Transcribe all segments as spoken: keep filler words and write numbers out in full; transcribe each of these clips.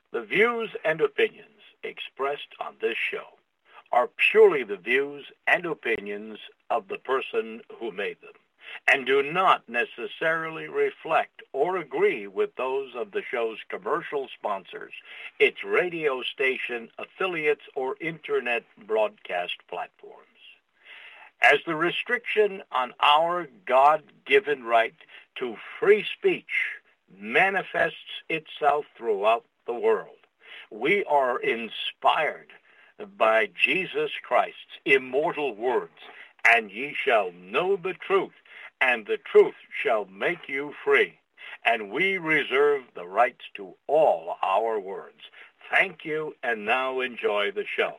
The views and opinions expressed on this show are purely the views and opinions of the person who made them, and do not necessarily reflect or agree with those of the show's commercial sponsors, its radio station affiliates, or internet broadcast platforms. As the restriction on our God-given right to free speech manifests itself throughout the world, we are inspired by Jesus Christ's immortal words, and ye shall know the truth, and the truth shall make you free. And we reserve the rights to all our words. Thank you, and now enjoy the show.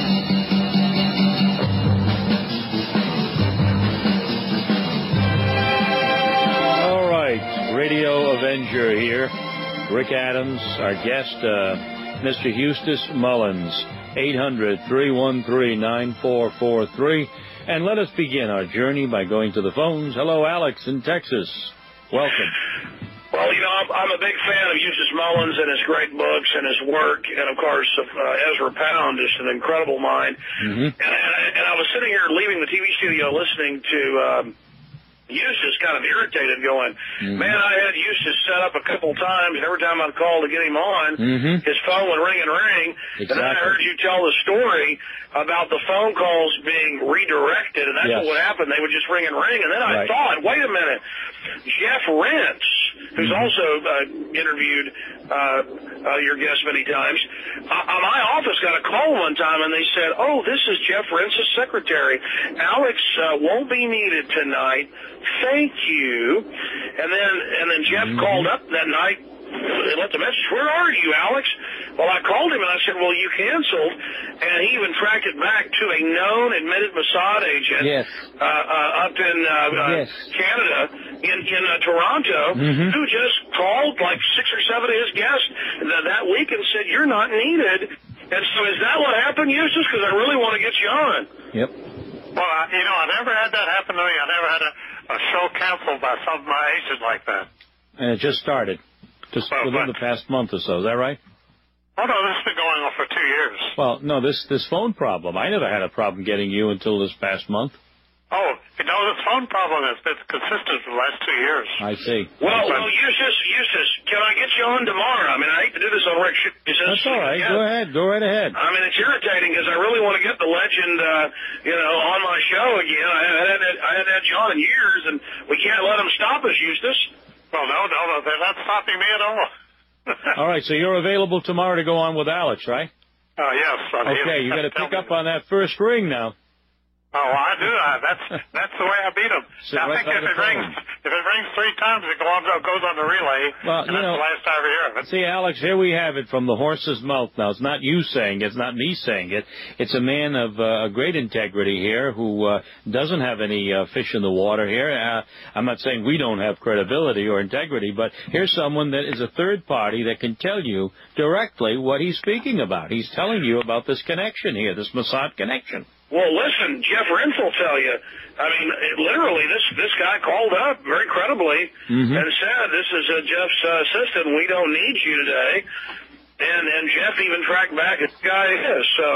All right, Radio Avenger here. Rick Adams, our guest, uh, Mister Eustace Mullins, eight hundred, three one three, nine four four three. And let us begin our journey by going to the phones. Hello, Alex in Texas. Welcome. Well, you know, I'm, I'm a big fan of Eustace Mullins and his great books and his work, and, of course, uh, Ezra Pound is an incredible mind. Mm-hmm. And, and, I, and I was sitting here leaving the T V studio listening to um, Eustace, kind of irritated, going, mm-hmm. man, I had Eustace set up a couple times, and every time I'd call to get him on, mm-hmm. his phone would ring and ring. Exactly. And then I heard you tell the story about the phone calls being redirected, and that's yes. what would happen. They would just ring and ring. And then I right. thought, wait a minute, Jeff Rentz, who's mm-hmm. also uh, interviewed uh, uh, your guest many times, uh, my office got a call one time, and they said, oh, this is Jeff Rentz's secretary. Alex uh, won't be needed tonight. Thank you. And then and then Jeff mm-hmm. called up that night and left a message. Where are you, Alex? Well, I called him and I said, well, you canceled. And he even tracked it back to a known admitted Mossad agent yes. uh, uh, up in uh, yes. uh, Canada, in, in uh, Toronto, mm-hmm. who just called like six or seven of his guests that, that week and said, you're not needed. And so is that what happened, Eustace? Because I really want to get you on. Yep. Well, uh, you know, I never had that happen to me. I never had a, a show canceled by some of my agents like that. And it just started, just well, within but, the past month or so. Is that right? Oh, no, this has been going on for two years. Well, no, this this phone problem. I never had a problem getting you until this past month. Oh, you know, this phone problem has been consistent for the last two years. I see. Well, well, Eustace, Eustace, can I get you on tomorrow? I mean, I hate to do this on Rick. That's all right. Again. Go ahead. Go right ahead. I mean, it's irritating because I really want to get the legend, uh, you know, on my show again. I hadn't had, I hadn't had you on in years, and we can't let them stop us, Eustace. Well, no, no, no, they're not stopping me at all. All right, so you're available tomorrow to go on with Alex, right? Oh, uh, yes. I mean, okay, you got to pick up on that first ring now. Oh, I do. I, that's that's the way I beat him. So I right think if it phone. rings, if it rings three times, it goes on, goes on the relay. Well, and you that's know, the last I ever hear of it. See, Alex, here we have it from the horse's mouth. Now, it's not you saying it. It's not me saying it. It's a man of uh, great integrity here who uh, doesn't have any uh, fish in the water here. Uh, I'm not saying we don't have credibility or integrity, but here's someone that is a third party that can tell you directly what he's speaking about. He's telling you about this connection here, this Mossad connection. Well, listen, Jeff Rentz will tell you. I mean, it, literally, this this guy called up very credibly mm-hmm. and said, this is uh, Jeff's uh, assistant. We don't need you today. And and Jeff even tracked back who the guy is. So,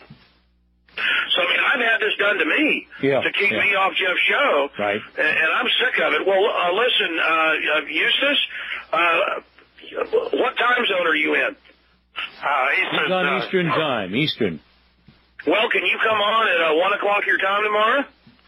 so, I mean, I've had this done to me yeah, to keep yeah. me off Jeff's show. Right. And, and I'm sick of it. Well, uh, listen, uh, Eustace, uh, what time zone are you in? Uh, Eastern, He's on uh, Eastern time, Eastern. Well, can you come on at uh, one o'clock your time tomorrow?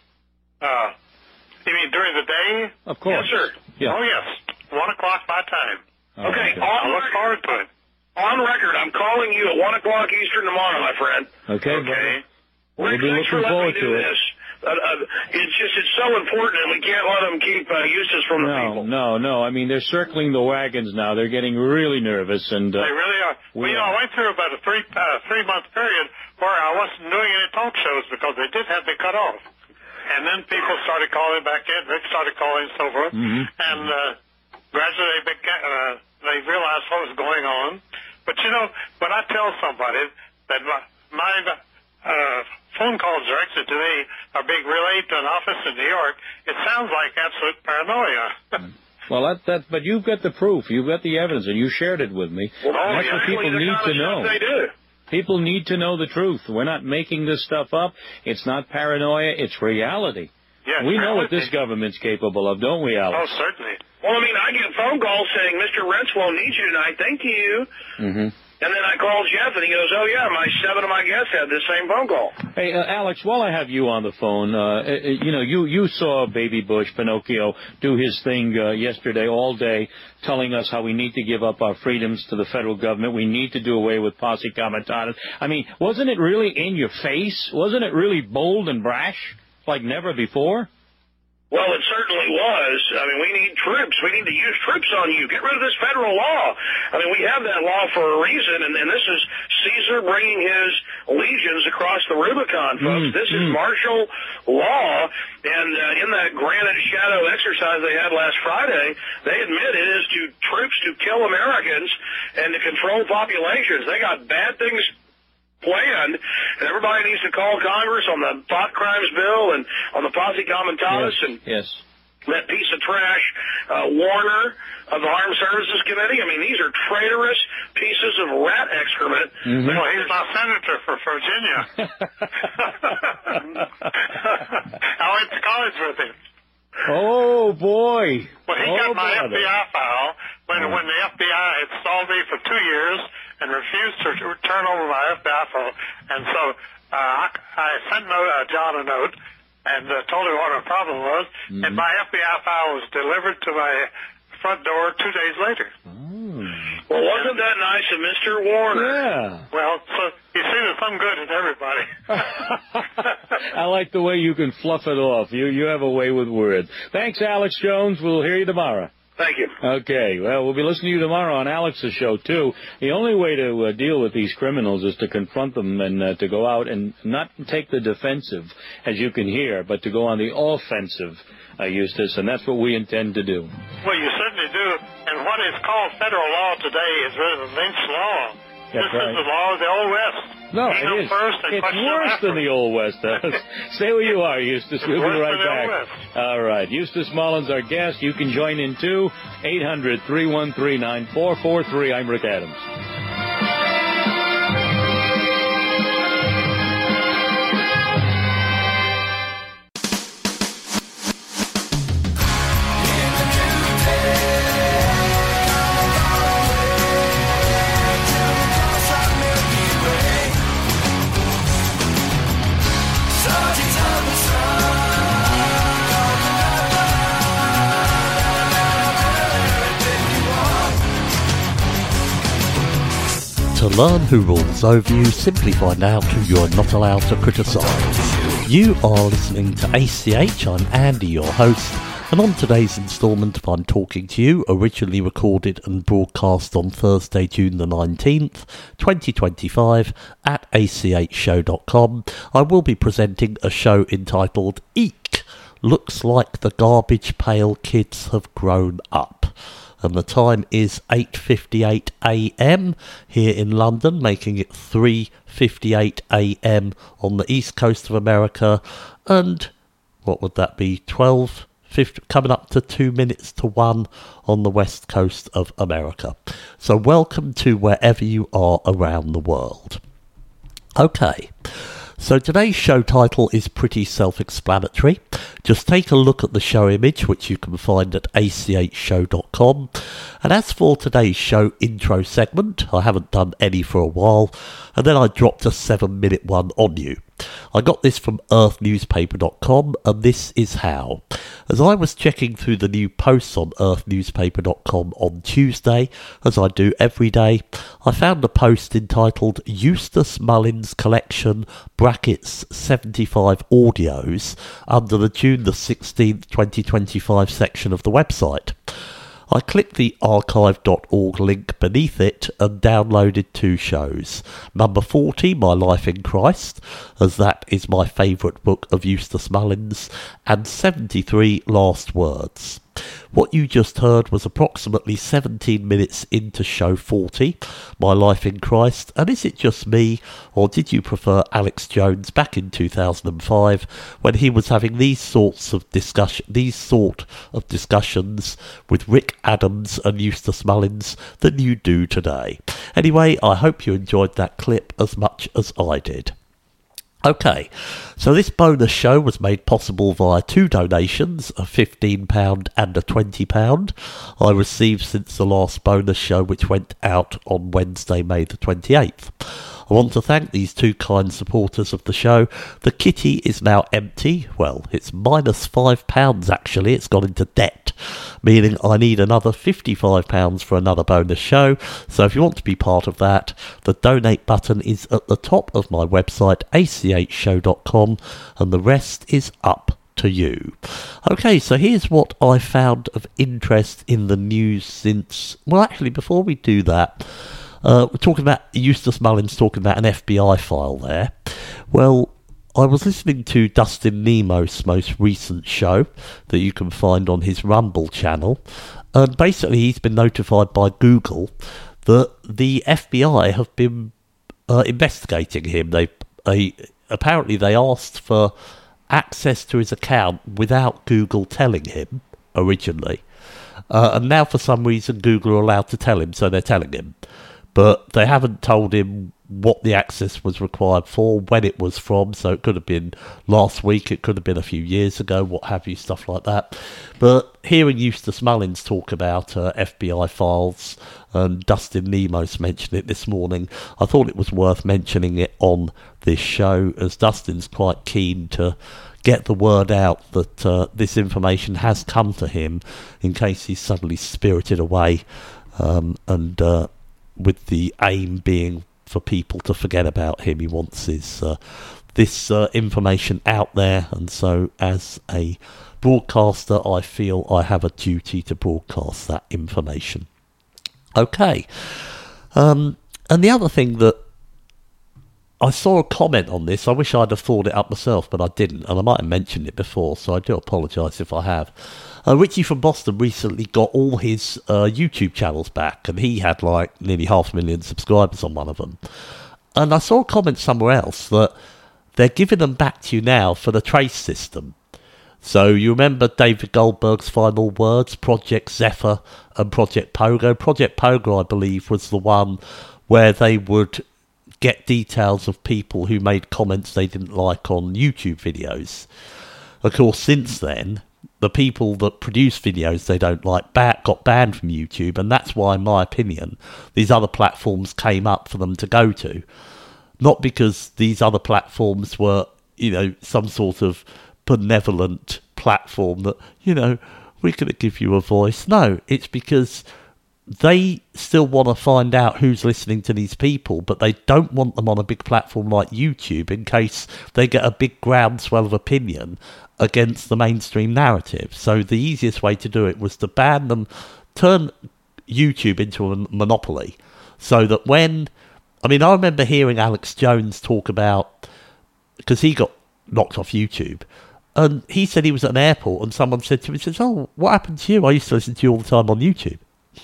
Uh, you mean during the day? Of course. Yes, sir. Yeah. Oh, yes. one o'clock my time. Oh, okay. okay. On I look forward to it. On record, I'm calling you at one o'clock Eastern tomorrow, my friend. Okay. Okay. We'll Rick, be thanks looking for forward letting me do to it. this. Uh, uh, it's just, it's so important, and we can't let them keep uh, Eustace from the no, people. No, no, I mean, they're circling the wagons now. They're getting really nervous. and uh, They really are. Well, you know, I went through about a three, uh, three-month period where I wasn't doing any talk shows because they did have me cut off. And then people started calling back in. Rick started calling and so forth. Mm-hmm. And uh, gradually they, began, uh, they realized what was going on. But, you know, when I tell somebody that my, my uh, phone calls directed to me are being relayed to an office in New York, it sounds like absolute paranoia. Well, that, that, but you've got the proof, you've got the evidence, and you shared it with me. Well, That's what people need to know. They do. People need to know the truth. We're not making this stuff up. It's not paranoia. It's reality. Yes, we know reality. what this government's capable of, don't we, Alex? Oh, certainly. Well, I mean, I get phone calls saying, Mister Rents won't need you tonight. Thank you. Mm-hmm. And then I called Jeff, and he goes, oh, yeah, my seven of my guests had this same phone call. Hey, uh, Alex, while I have you on the phone, uh, uh, you know, you, you saw Baby Bush, Pinocchio, do his thing uh, yesterday all day, telling us how we need to give up our freedoms to the federal government. We need to do away with posse comitatus. I mean, wasn't it really in your face? Wasn't it really bold and brash like never before? Well, it certainly was. I mean, we need troops. We need to use troops on you. Get rid of this federal law. I mean, we have that law for a reason, and, and this is Caesar bringing his legions across the Rubicon, folks. Mm, this mm. is martial law, and uh, in that granite shadow exercise they had last Friday, they admit it is to troops to kill Americans and to control populations. They got bad things planned, and everybody needs to call Congress on the thought crimes bill and on the posse comitatus yes, and yes. that piece of trash, uh, Warner of the Armed Services Committee. I mean, these are traitorous pieces of rat excrement. Mm-hmm. Well, he's my senator for Virginia. I went to college with him. Oh, boy. Well, he oh, got my brother. F B I file when, oh. when the F B I had stalled me for two years and refused to turn over my F B I file. And so uh, I, I sent no, uh, John a note and uh, told him what our problem was, mm-hmm. and my F B I file was delivered to my front door two days later. Mm. Well, wasn't that nice of Mister Warner? Yeah. Well, so you see there's some good in everybody. I like the way you can fluff it off. You you have a way with words. Thanks, Alex Jones. We'll hear you tomorrow. Thank you. Okay. Well, we'll be listening to you tomorrow on Alex's show, too. The only way to uh, deal with these criminals is to confront them and uh, to go out and not take the defensive, as you can hear, but to go on the offensive, uh, Eustace, and that's what we intend to do. Well, you certainly do. And what is called federal law today is really the lynch law. That's this right. is the law of the Old West. No, Kingdom it is. First and It's worse than the Old West. Stay where you are, Eustace. We'll be right back. All right. Eustace Mullins, our guest. You can join in, too. eight hundred, three one three, nine four four three. I'm Rick Adams. To learn who rules over you, simply find out who you're not allowed to criticise. You are listening to A C H, I'm Andy, your host, and on today's instalment of I'm Talking to You, originally recorded and broadcast on Thursday, June the nineteenth, twenty twenty-five, at a c h show dot com, I will be presenting a show entitled Eek! Looks like the garbage pail kids have grown up. And the time is eight fifty-eight a m here in London, making it three fifty-eight a m on the east coast of America, and what would that be, twelve, fifty, coming up to two minutes to one on the west coast of America. So welcome to wherever you are around the world. Okay. So today's show title is pretty self-explanatory. Just take a look at the show image, which you can find at a c h show dot com. And as for today's show intro segment, I haven't done any for a while, and then I dropped a seven-minute one on you. I got this from earth newspaper dot com, and this is how. As I was checking through the new posts on earth newspaper dot com on Tuesday, as I do every day, I found a post entitled Eustace Mullins Collection brackets seventy-five audios under the June the sixteenth, twenty twenty-five section of the website. I clicked the archive dot org link beneath it and downloaded two shows. Number forty, My Life in Christ, as that is my favourite book of Eustace Mullins, and seventy-three, Last Words. What you just heard was approximately seventeen minutes into show forty, My Life in Christ, and is it just me, or did you prefer Alex Jones back in two thousand five, when he was having these sorts of discussion, these sort of discussions with Rick Adams and Eustace Mullins than you do today? Anyway, I hope you enjoyed that clip as much as I did. Okay, so this bonus show was made possible via two donations, a fifteen pounds and a twenty pounds, I received since the last bonus show, which went out on Wednesday, May the twenty-eighth. I want to thank these two kind supporters of the show. The kitty is now empty. Well, it's minus five pounds actually. It's gone into debt, meaning I need another fifty-five pounds for another bonus show. So if you want to be part of that, the donate button is at the top of my website, a c h show dot com, and the rest is up to you. Okay, so here's what I found of interest in the news since... Well, actually, before we do that... Uh, we're talking about Eustace Mullins talking about an F B I file there. Well, I was listening to Dustin Nemos' most recent show that you can find on his Rumble channel, and basically he's been notified by Google that the F B I have been uh, investigating him. They, they apparently they asked for access to his account without Google telling him originally, uh, and now for some reason Google are allowed to tell him, so they're telling him. But they haven't told him what the access was required for, when it was from, so it could have been last week, it could have been a few years ago, what have you, stuff like that. But hearing Eustace Mullins talk about uh, F B I files, and Dustin Nemos mentioned it this morning, I thought it was worth mentioning it on this show, as Dustin's quite keen to get the word out that uh, this information has come to him, in case he's suddenly spirited away, um, and... Uh, with the aim being for people to forget about him. He wants his, uh, this uh, information out there, and so as a broadcaster I feel I have a duty to broadcast that information. Okay, um, and the other thing that I saw a comment on this, I wish I'd have thought it up myself, but I didn't, and I might have mentioned it before, so I do apologise if I have. Uh, Richie from Boston recently got all his uh, YouTube channels back, and he had like nearly half a million subscribers on one of them. And I saw a comment somewhere else that they're giving them back to you now for the trace system. So you remember David Goldberg's final words, Project Zephyr and Project Pogo? Project Pogo, I believe, was the one where they would get details of people who made comments they didn't like on YouTube videos. Of course, since then, the people that produce videos they don't like bat, got banned from YouTube, and that's why, in my opinion, these other platforms came up for them to go to. Not because these other platforms were, you know, some sort of benevolent platform that, you know, we're going to give you a voice. No, it's because they still want to find out who's listening to these people, but they don't want them on a big platform like YouTube in case they get a big groundswell of opinion against the mainstream narrative. So the easiest way to do it was to ban them, turn YouTube into a monopoly, so that when... I mean, I remember hearing Alex Jones talk about... because he got knocked off YouTube, and he said he was at an airport and someone said to him, he says, "Oh, what happened to you? I used to listen to you all the time on YouTube."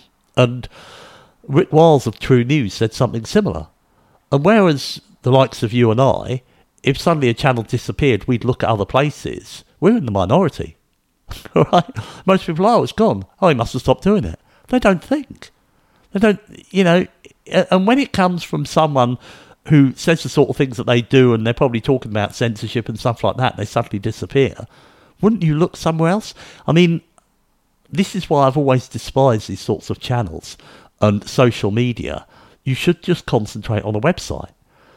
And Rick Wiles of True News said something similar. And whereas the likes of you and I, if suddenly a channel disappeared, we'd look at other places. We're in the minority. Right? Most people are, oh, it's gone. Oh, he must have stopped doing it. They don't think. They don't, you know, and when it comes from someone who says the sort of things that they do, and they're probably talking about censorship and stuff like that, they suddenly disappear, wouldn't you look somewhere else? I mean, this is why I've always despised these sorts of channels and social media. You should just concentrate on a website.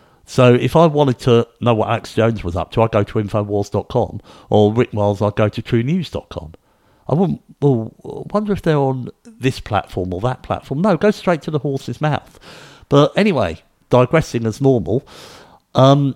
So if I wanted to know what Alex Jones was up to, I'd go to infowars dot com, or Rick Wiles, I'd go to true news dot com. I wouldn't, well, wonder if they're on this platform or that platform. No, go straight to the horse's mouth. But anyway, digressing as normal, um,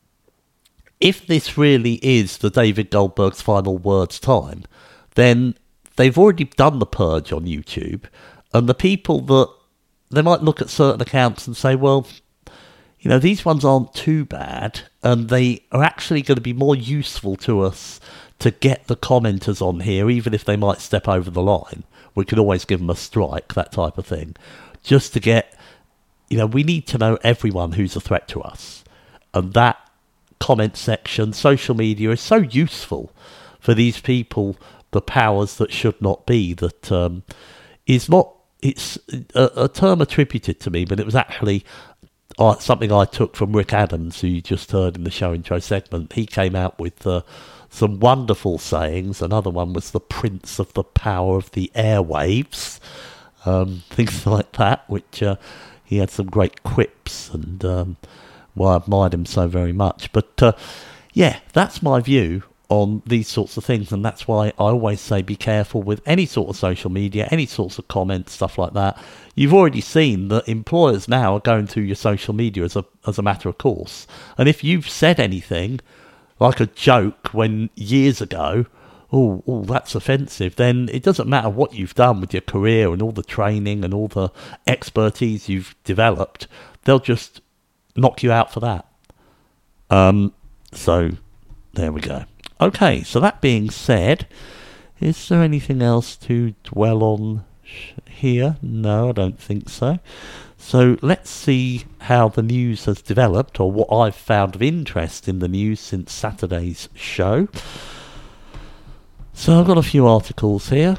if this really is the David Goldberg's final words time, then they've already done the purge on YouTube, and the people that, they might look at certain accounts and say, well, you know, these ones aren't too bad, and they are actually going to be more useful to us to get the commenters on here, even if they might step over the line. We could always give them a strike, that type of thing. Just to get, you know, we need to know everyone who's a threat to us. And that comment section, social media, is so useful for these people, the powers that should not be, that um, is not, it's a, a term attributed to me, but it was actually uh, something I took from Rick Adams, who you just heard in the show intro segment. He came out with uh, some wonderful sayings. Another one was the Prince of the Power of the Airwaves, um, things like that, which uh, he had some great quips, and um, well, I admired him so very much. But uh, yeah, that's my view on these sorts of things, and that's why I always say be careful with any sort of social media, any sorts of comments, stuff like that. You've already seen that employers now are going through your social media as a as a matter of course, and if you've said anything like a joke when years ago, oh, oh, that's offensive, then it doesn't matter what you've done with your career and all the training and all the expertise you've developed, they'll just knock you out for that. Um, so there we go. Okay, so that being said, is there anything else to dwell on here? No, I don't think so. So let's see how the news has developed, or what I've found of interest in the news since Saturday's show. So I've got a few articles here.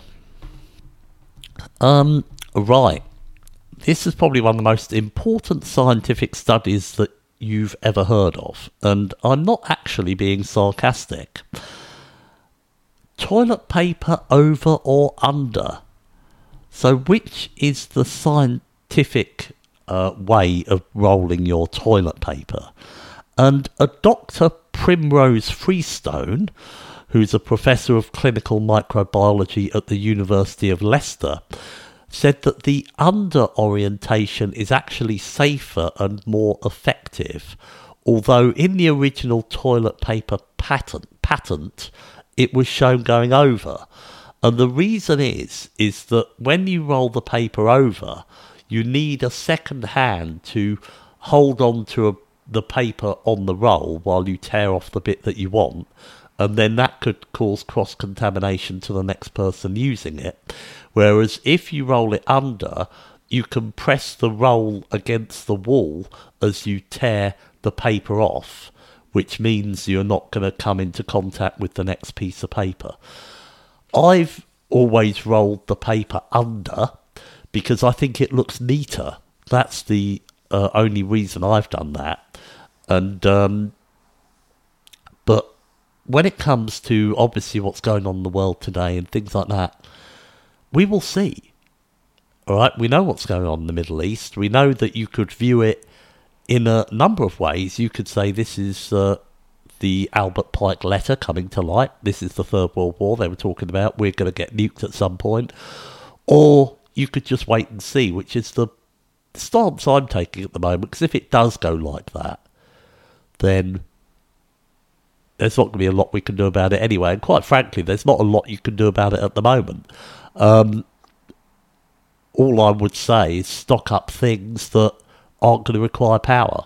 Um, right. This is probably one of the most important scientific studies that you've ever heard of, and I'm not actually being sarcastic. Toilet paper over or under? So which is the scientific uh, way of rolling your toilet paper? And a Doctor Primrose Freestone, who's a professor of clinical microbiology at the University of Leicester, said that the under orientation is actually safer and more effective, although in the original toilet paper patent, patent it was shown going over. And the reason is, is that when you roll the paper over, you need a second hand to hold on to a, the paper on the roll while you tear off the bit that you want, and then that could cause cross-contamination to the next person using it. Whereas if you roll it under, you can press the roll against the wall as you tear the paper off, which means you're not going to come into contact with the next piece of paper. I've always rolled the paper under because I think it looks neater. That's the uh, only reason I've done that. And um, but when it comes to obviously what's going on in the world today and things like that, we will see. All right, we know what's going on in the Middle East. We know that you could view it in a number of ways. You could say this is uh, the Albert Pike letter coming to light. This is the Third World War they were talking about. We're going to get nuked at some point. Or you could just wait and see, which is the stance I'm taking at the moment. Because if it does go like that, then there's not going to be a lot we can do about it anyway. And quite frankly, there's not a lot you can do about it at the moment. Um, all I would say is stock up things that aren't going to require power.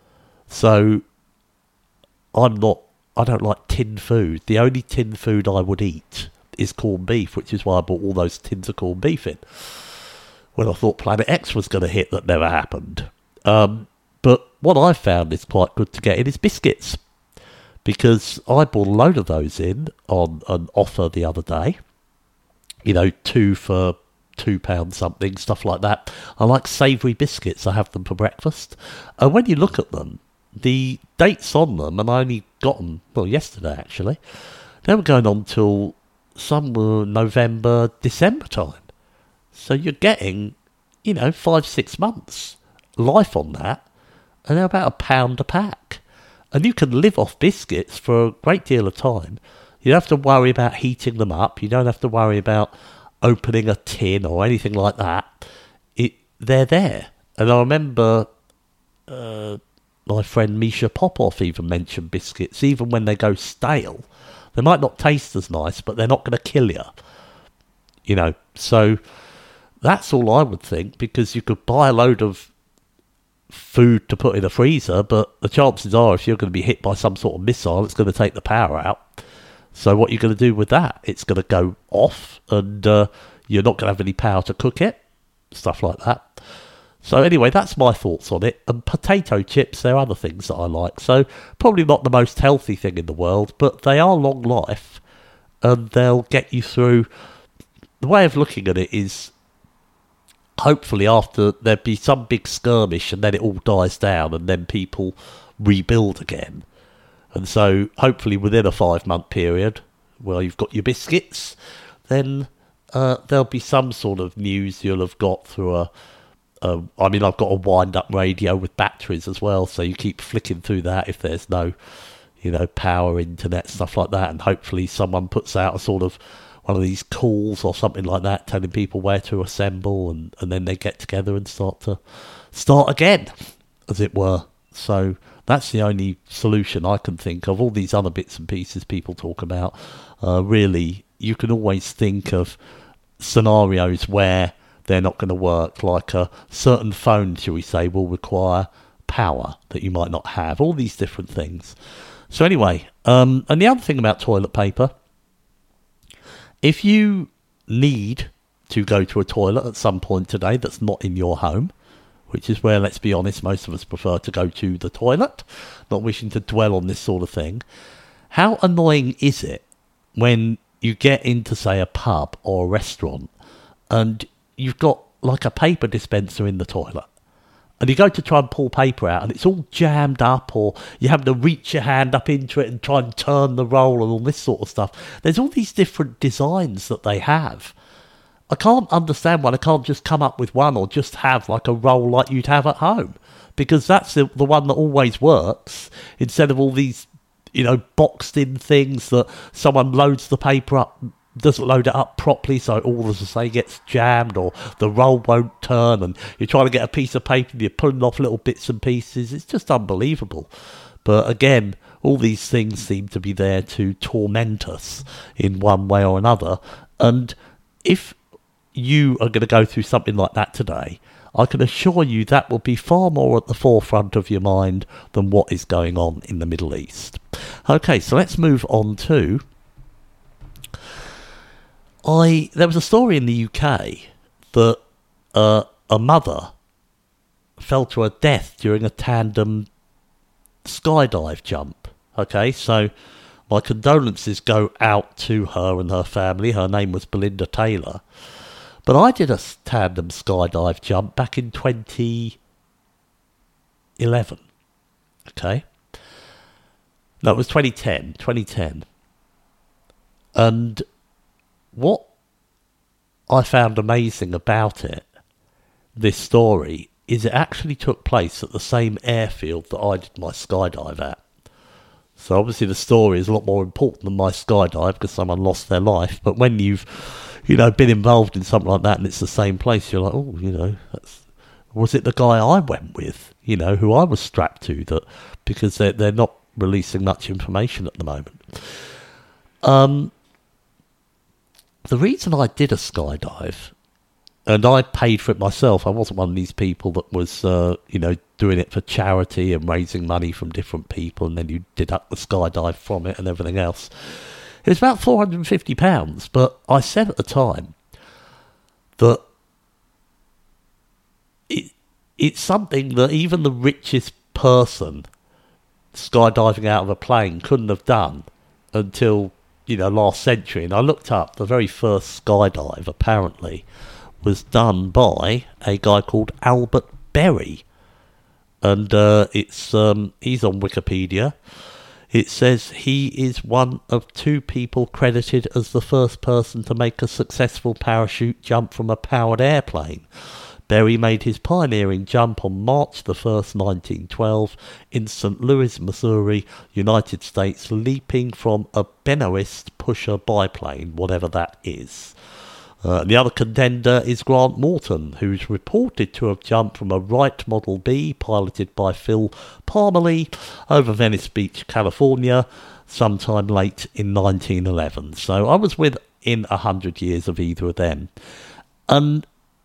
So I'm not, I don't like tinned food. The only tinned food I would eat is corned beef, which is why I bought all those tins of corned beef in when I thought Planet X was going to hit. That never happened. Um, but what I found is quite good to get in is biscuits, because I bought a load of those in on an offer the other day. You know, two for two pounds something, stuff like that. I like savoury biscuits. I have them for breakfast. And when you look at them, the dates on them, and I only got them, well, yesterday actually, they were going on till some were November, December time. So you're getting, you know, five, six months life on that, and they're about a pound a pack. And you can live off biscuits for a great deal of time. You don't have to worry about heating them up. You don't have to worry about opening a tin or anything like that. It they're there. And I remember uh, my friend Misha Popov even mentioned biscuits. Even when they go stale, they might not taste as nice, but they're not going to kill you. You know, so that's all I would think, because you could buy a load of food to put in a freezer, but the chances are if you're going to be hit by some sort of missile, it's going to take the power out. So what you're going to do with that? It's going to go off, and uh, you're not going to have any power to cook it, stuff like that. So anyway, that's my thoughts on it. And potato chips, they're other things that I like. So probably not the most healthy thing in the world, but they are long life, and they'll get you through. The way of looking at it is, hopefully after there'd be some big skirmish and then it all dies down and then people rebuild again. And so hopefully within a five-month period, where you've got your biscuits, then uh, there'll be some sort of news you'll have got through a... Uh, I mean, I've got a wind-up radio with batteries as well, so you keep flicking through that if there's no, you know, power, internet, stuff like that, and hopefully someone puts out a sort of one of these calls or something like that, telling people where to assemble, and, and then they get together and start to start again, as it were. So that's the only solution I can think of. All these other bits and pieces people talk about, uh, really, you can always think of scenarios where they're not going to work, like a certain phone, shall we say, will require power that you might not have, all these different things. So anyway, um, and the other thing about toilet paper, if you need to go to a toilet at some point today that's not in your home, which is where, let's be honest, most of us prefer to go to the toilet, not wishing to dwell on this sort of thing, how annoying is it when you get into, say, a pub or a restaurant and you've got like a paper dispenser in the toilet, and you go to try and pull paper out and it's all jammed up, or you have to reach your hand up into it and try and turn the roll and all this sort of stuff. There's all these different designs that they have. I can't understand why they can't just come up with one, or just have like a roll like you'd have at home, because that's the, the one that always works, instead of all these, you know, boxed in things that someone loads the paper up, doesn't load it up properly, so all, as I say, gets jammed, or the roll won't turn, and you're trying to get a piece of paper and you're pulling off little bits and pieces. It's just unbelievable. But again, all these things seem to be there to torment us in one way or another. And if you are going to go through something like that today, I can assure you that will be far more at the forefront of your mind than what is going on in the Middle East. Okay, so let's move on to... I there was a story in the U K that uh, a mother fell to her death during a tandem skydive jump. Okay, so my condolences go out to her and her family. Her name was Belinda Taylor. But I did a tandem skydive jump back in twenty eleven. Okay? No, it was twenty ten. twenty ten. And what I found amazing about it, this story, is it actually took place at the same airfield that I did my skydive at. So obviously the story is a lot more important than my skydive because someone lost their life. But when you've, you know, been involved in something like that and it's the same place, you're like, oh, you know, that's, was it the guy I went with, you know, who I was strapped to? That because they're, they're not releasing much information at the moment. Um... The reason I did a skydive, and I paid for it myself, I wasn't one of these people that was, uh, you know, doing it for charity and raising money from different people, and then you deduct the skydive from it and everything else. It was about four hundred fifty pounds, but I said at the time that it, it's something that even the richest person skydiving out of a plane couldn't have done until, you know, last century. And I looked up, the very first skydive apparently was done by a guy called Albert Berry, and uh, it's um, he's on Wikipedia. It says he is one of two people credited as the first person to make a successful parachute jump from a powered airplane. Berry made his pioneering jump on March the first, nineteen twelve, in Saint Louis, Missouri, United States, leaping from a Benoist pusher biplane, whatever that is. Uh, the other contender is Grant Morton, who's reported to have jumped from a Wright Model B, piloted by Phil Parmalee, over Venice Beach, California, sometime late in nineteen eleven. So I was within a hundred years of either of them. And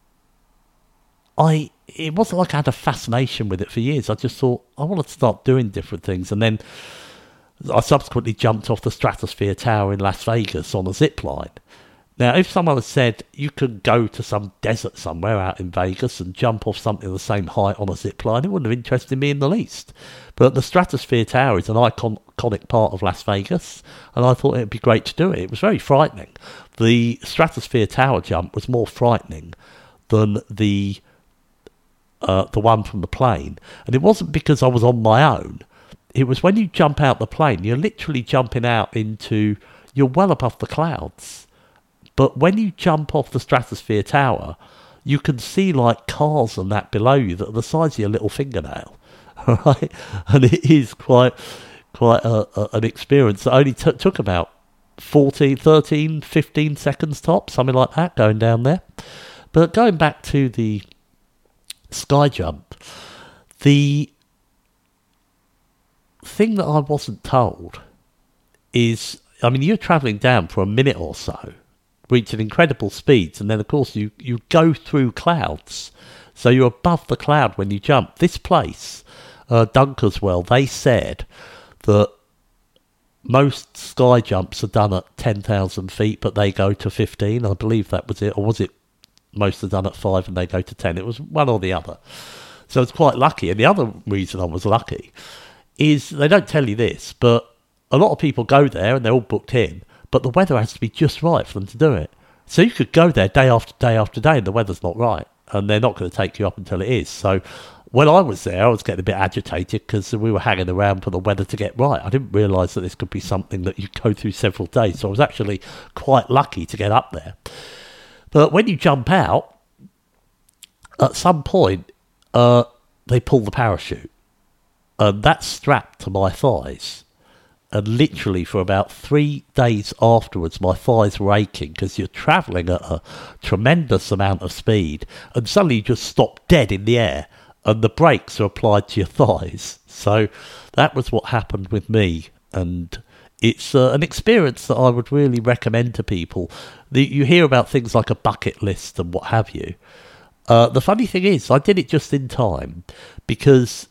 I, it wasn't like I had a fascination with it for years. I just thought, I want to start doing different things. And then I subsequently jumped off the Stratosphere Tower in Las Vegas on a zip line. Now, if someone had said you could go to some desert somewhere out in Vegas and jump off something the same height on a zip line, it wouldn't have interested me in the least. But the Stratosphere Tower is an icon- iconic part of Las Vegas, and I thought it would be great to do it. It was very frightening. The Stratosphere Tower jump was more frightening than the uh, the one from the plane. And it wasn't because I was on my own. It was when you jump out the plane, you're literally jumping out into... You're well above the clouds. But when you jump off the Stratosphere Tower, you can see like cars and that below you that are the size of your little fingernail, right? And it is quite, quite a, a, an experience that only t- took about fourteen, thirteen, fifteen seconds top, something like that, going down there. But going back to the sky jump, the thing that I wasn't told is, I mean, you're travelling down for a minute or so, reaching incredible speeds, and then of course you, you go through clouds, so you're above the cloud when you jump. This place, uh, Dunkerswell, they said that most sky jumps are done at ten thousand feet, but they go to fifteen, I believe that was it, or was it most are done at five and they go to ten? It was one or the other. So it's quite lucky, and the other reason I was lucky is, they don't tell you this, but a lot of people go there and they're all booked in, but the weather has to be just right for them to do it. So you could go there day after day after day and the weather's not right, and they're not going to take you up until it is. So when I was there, I was getting a bit agitated because we were hanging around for the weather to get right. I didn't realise that this could be something that you go through several days, so I was actually quite lucky to get up there. But when you jump out, at some point, uh, they pull the parachute, and that's strapped to my thighs. And literally for about three days afterwards, my thighs were aching because you're travelling at a tremendous amount of speed, and suddenly you just stop dead in the air, and the brakes are applied to your thighs. So that was what happened with me, and it's uh, an experience that I would really recommend to people. The, you hear about things like a bucket list and what have you. Uh, the funny thing is, I did it just in time, because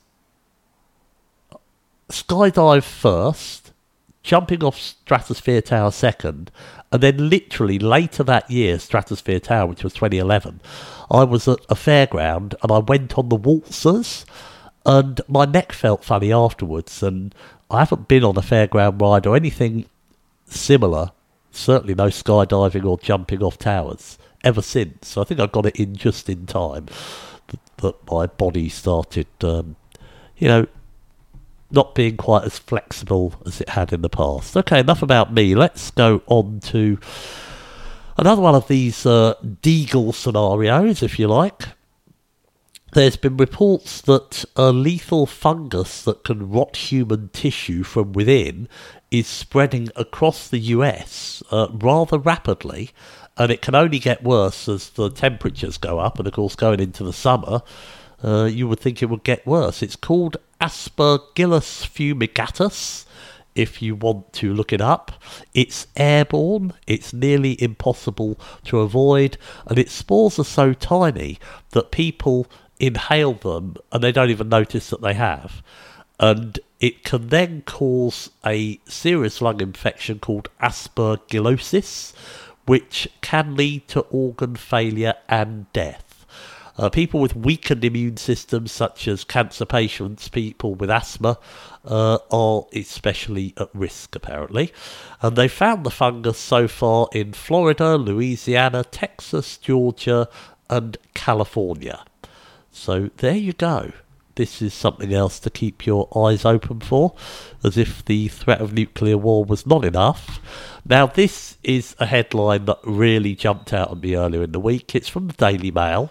skydive first, jumping off Stratosphere Tower second, and then literally later that year, Stratosphere Tower, which was twenty eleven, I was at a fairground and I went on the waltzers, and my neck felt funny afterwards, and I haven't been on a fairground ride or anything similar, certainly no skydiving or jumping off towers, ever since. So I think I got it in just in time that, that my body started, um, you know, not being quite as flexible as it had in the past. Okay, enough about me. Let's go on to another one of these uh, Deagle scenarios, if you like. There's been reports that a lethal fungus that can rot human tissue from within is spreading across the U S uh, rather rapidly, and it can only get worse as the temperatures go up, and of course going into the summer, uh, you would think it would get worse. It's called Aspergillus fumigatus, if you want to look it up. It's airborne, it's nearly impossible to avoid, and its spores are so tiny that people inhale them and they don't even notice that they have. And it can then cause a serious lung infection called aspergillosis, which can lead to organ failure and death. Uh, people with weakened immune systems, such as cancer patients, people with asthma, uh, are especially at risk, apparently. And they found the fungus so far in Florida, Louisiana, Texas, Georgia, and California. So there you go. This is something else to keep your eyes open for, as if the threat of nuclear war was not enough. Now, this is a headline that really jumped out at me earlier in the week. It's from the Daily Mail.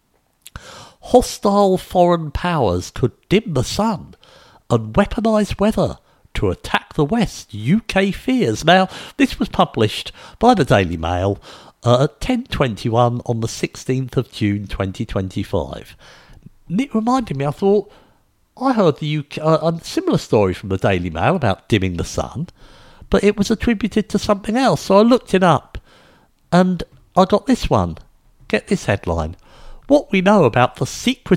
Hostile foreign powers could dim the sun and weaponise weather to attack the West, U K fears. Now, this was published by the Daily Mail uh, at ten twenty-one on the sixteenth of June twenty twenty-five. And it reminded me, I thought, I heard the U K, uh, a similar story from the Daily Mail about dimming the sun, but it was attributed to something else. So I looked it up, and I got this one. Get this headline. What we know about the secretive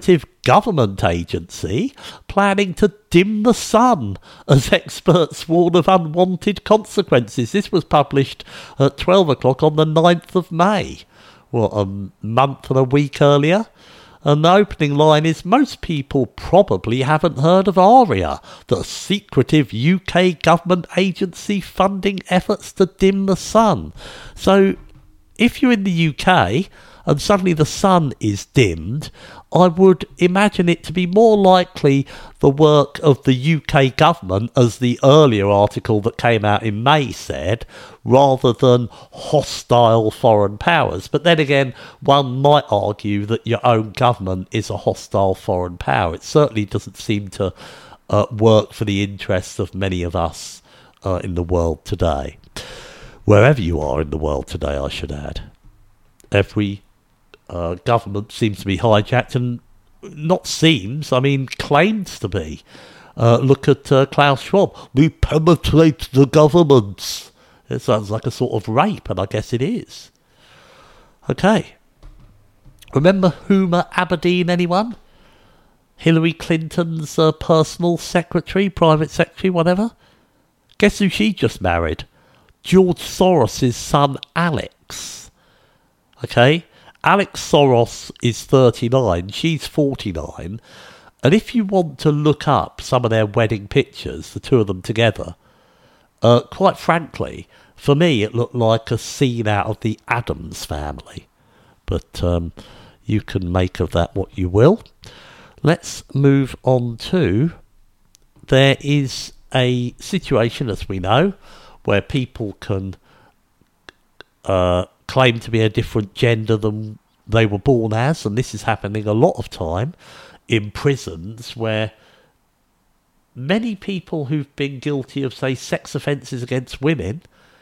government agency planning to dim the sun as experts warn of unwanted consequences. This was published at twelve o'clock on the ninth of May. What, a month and a week earlier? And the opening line is, most people probably haven't heard of ARIA, the secretive U K government agency funding efforts to dim the sun. So if you're in the U K and suddenly the sun is dimmed, I would imagine it to be more likely the work of the U K government, as the earlier article that came out in May said, rather than hostile foreign powers. But then again, one might argue that your own government is a hostile foreign power. It certainly doesn't seem to uh, work for the interests of many of us uh, in the world today. Wherever you are in the world today, I should add. Every Uh, government seems to be hijacked, and not seems, I mean, claims to be. Uh, look at uh, Klaus Schwab. We penetrate the governments. It sounds like a sort of rape, and I guess it is. Okay. Remember Huma Abedin, anyone? Hillary Clinton's uh, personal secretary, private secretary, whatever? Guess who she just married? George Soros' son, Alex. Okay? Alex Soros is thirty-nine, she's forty-nine, and if you want to look up some of their wedding pictures, the two of them together, uh, quite frankly, for me it looked like a scene out of the Addams Family. But um, you can make of that what you will. Let's move on to, there is a situation, as we know, where people can Uh, claim to be a different gender than they were born as, and this is happening a lot of time in prisons where many people who've been guilty of, say, sex offences against women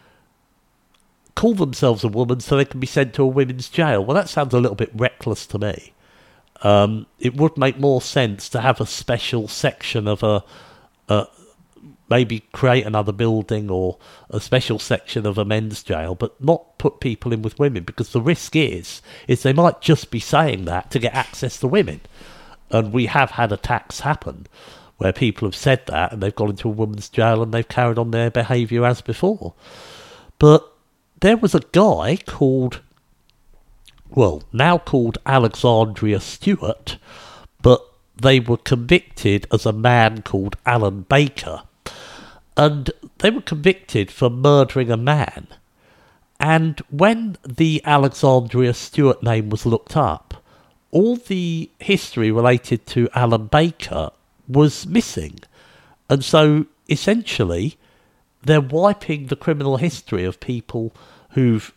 call themselves a woman so they can be sent to a women's jail. Well, that sounds a little bit reckless to me. Um, it would make more sense to have a special section of a... a maybe create another building or a special section of a men's jail, but not put people in with women, because the risk is, is they might just be saying that to get access to women. And we have had attacks happen where people have said that and they've gone into a women's jail and they've carried on their behaviour as before. But there was a guy called, well, now called Alexandria Stewart, but they were convicted as a man called Alan Baker. And they were convicted for murdering a man. And when the Alexandria Stewart name was looked up, all the history related to Alan Baker was missing. And so, essentially, they're wiping the criminal history of people who've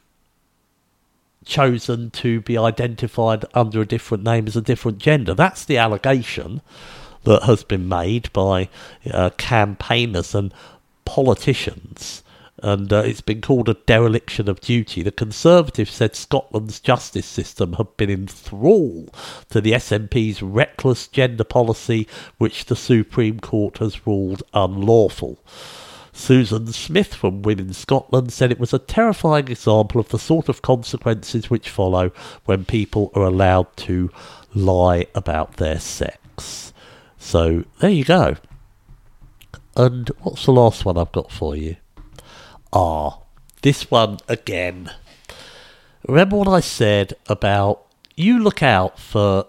chosen to be identified under a different name as a different gender. That's the allegation that has been made by uh, campaigners and politicians, and uh, it's been called a dereliction of duty. The Conservatives said Scotland's justice system had been in thrall to the S N P's reckless gender policy, which the Supreme Court has ruled unlawful. Susan Smith from Women Scotland said it was a terrifying example of the sort of consequences which follow when people are allowed to lie about their sex. So, there you go. And what's the last one I've got for you? Ah, this one again. Remember what I said about, you look out for,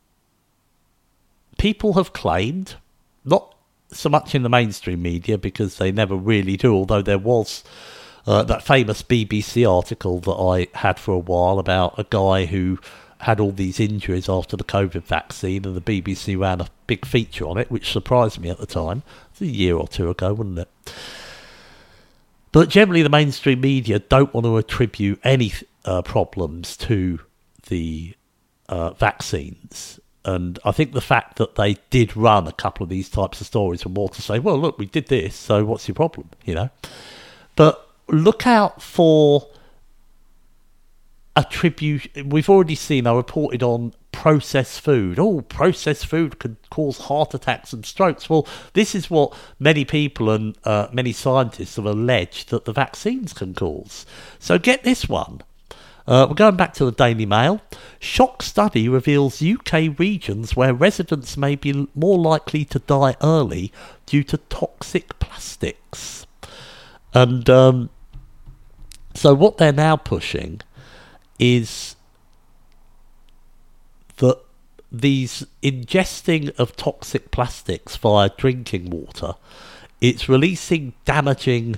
people have claimed, not so much in the mainstream media because they never really do, although there was uh, that famous B B C article that I had for a while about a guy who had all these injuries after the COVID vaccine, and the B B C ran a big feature on it, which surprised me at the time. It was a year or two ago, wasn't it? But generally the mainstream media don't want to attribute any uh, problems to the uh, vaccines. And I think the fact that they did run a couple of these types of stories were more to say, well, look, we did this, so what's your problem, you know? But look out for attribution. We've already seen, I reported on processed food. Oh, processed food could cause heart attacks and strokes. Well, this is what many people and uh, many scientists have alleged that the vaccines can cause. So get this one. Uh, we're going back to the Daily Mail. Shock study reveals U K regions where residents may be more likely to die early due to toxic plastics. And um, so what they're now pushing is that these ingesting of toxic plastics via drinking water, it's releasing damaging,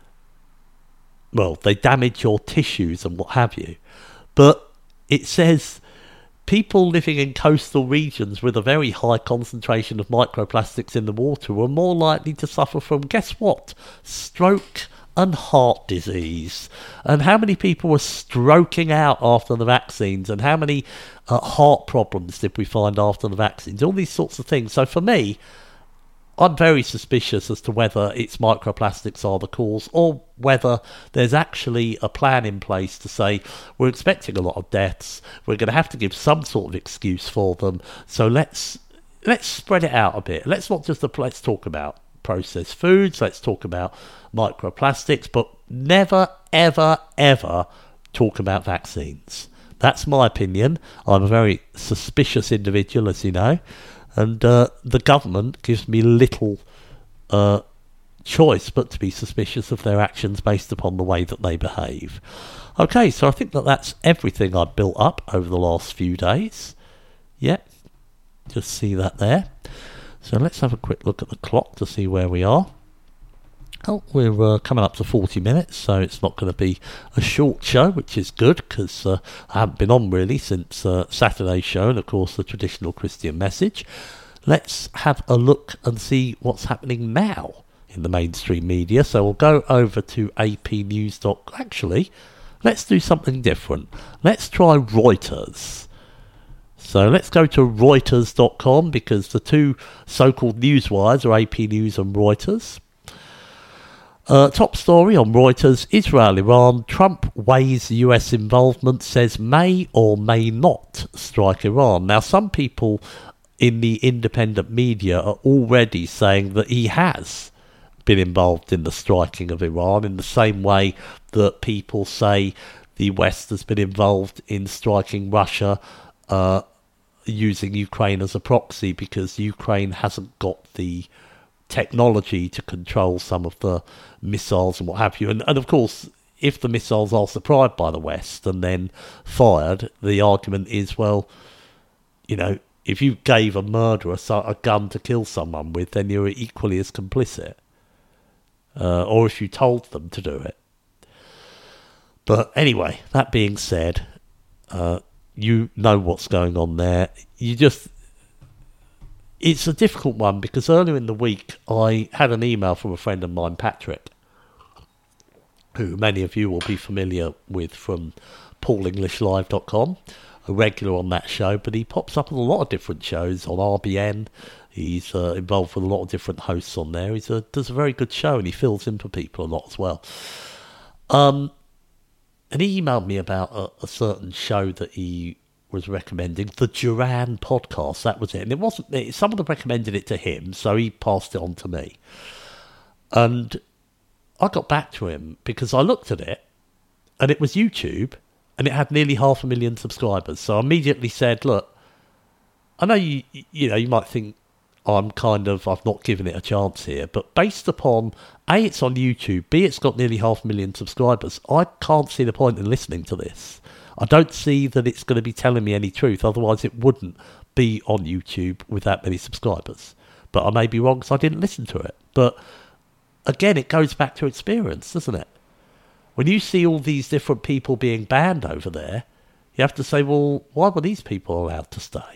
well, they damage your tissues and what have you. But it says people living in coastal regions with a very high concentration of microplastics in the water were more likely to suffer from, guess what, stroke and heart disease. And how many people were stroking out after the vaccines, and how many uh, heart problems did we find after the vaccines? All these sorts of things. So for me, I'm very suspicious as to whether it's microplastics are the cause, or whether there's actually a plan in place to say we're expecting a lot of deaths, we're going to have to give some sort of excuse for them, so let's let's spread it out a bit. Let's not just let's talk about processed foods, let's talk about microplastics, but never, ever, ever talk about vaccines. That's my opinion. I'm a very suspicious individual, as you know, and uh, the government gives me little uh, choice but to be suspicious of their actions based upon the way that they behave. Okay, so I think that that's everything I've built up over the last few days. Yep, just see that there. So let's have a quick look at the clock to see where we are. Oh, we're uh, coming up to forty minutes, so it's not going to be a short show, which is good, because uh, I haven't been on really since uh, Saturday's show, and of course the traditional Christian message. Let's have a look and see what's happening now in the mainstream media. So we'll go over to A P News. Actually, let's do something different. Let's try Reuters. So let's go to Reuters dot com, because the two so-called news wires are A P News and Reuters. Uh, top story on Reuters: Israel, Iran, Trump weighs U S involvement, says may or may not strike Iran. Now, some people in the independent media are already saying that he has been involved in the striking of Iran, in the same way that people say the West has been involved in striking Russia, uh, using Ukraine as a proxy, because Ukraine hasn't got the technology to control some of the missiles and what have you. And, and of course, if the missiles are supplied by the West and then fired, the argument is, well, you know, if you gave a murderer a gun to kill someone with, then you're equally as complicit. Uh, or if you told them to do it. But anyway, that being said, uh, you know what's going on there. You just... It's a difficult one, because earlier in the week I had an email from a friend of mine, Patrick, who many of you will be familiar with from paul english live dot com, a regular on that show, but he pops up on a lot of different shows on R B N. He's uh, involved with a lot of different hosts on there. He does a very good show, and he fills in for people a lot as well. Um, and he emailed me about a, a certain show that he was recommending, the Duran podcast. That was it. And it wasn't, it, someone had recommended it to him, so he passed it on to me. And I got back to him because I looked at it, and it was YouTube, and it had nearly half a million subscribers. So I immediately said, look, I know you, you know, you might think I'm kind of, I've not given it a chance here, but based upon, A, it's on YouTube, B, it's got nearly half a million subscribers, I can't see the point in listening to this. I don't see that it's going to be telling me any truth, otherwise it wouldn't be on YouTube with that many subscribers. But I may be wrong because I didn't listen to it. But again, it goes back to experience, doesn't it? When you see all these different people being banned over there, you have to say, well, why were these people allowed to stay?